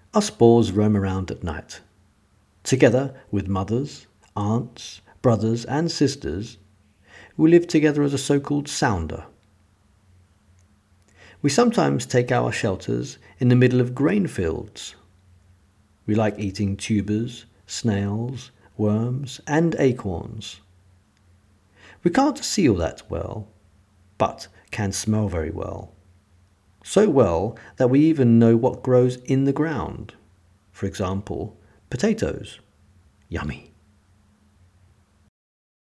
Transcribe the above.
Us spores roam around at night. Together with mothers, aunts, brothers, and sisters, we live together as a so-called sounder. We sometimes take our shelters in the middle of grain fields. We like eating tubers, snails, worms, and acorns. We can't see all that well, but can smell very well. So well that we even know what grows in the ground. For example, potatoes. Yummy.